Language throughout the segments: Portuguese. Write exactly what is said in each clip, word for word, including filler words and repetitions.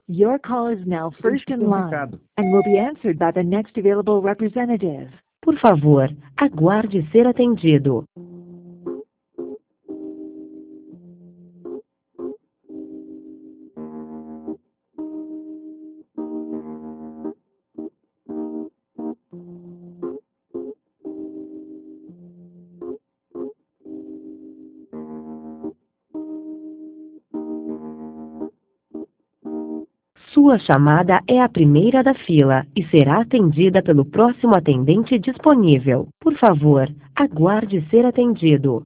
Your call is now first Deixe in seu line recado. and will be answered by the next available representative. Por favor, aguarde ser atendido. Sua chamada é a primeira da fila e será atendida pelo próximo atendente disponível. Por favor, aguarde ser atendido.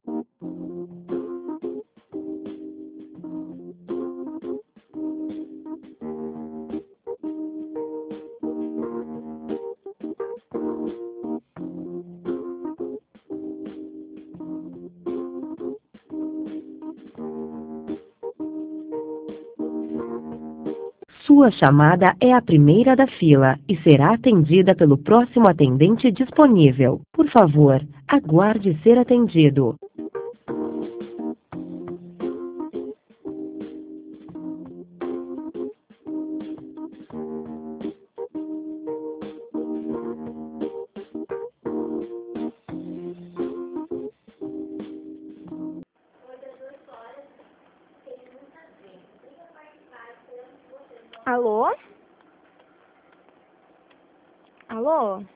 Sua chamada é a primeira da fila e será atendida pelo próximo atendente disponível. Por favor, aguarde ser atendido. Alô? Alô?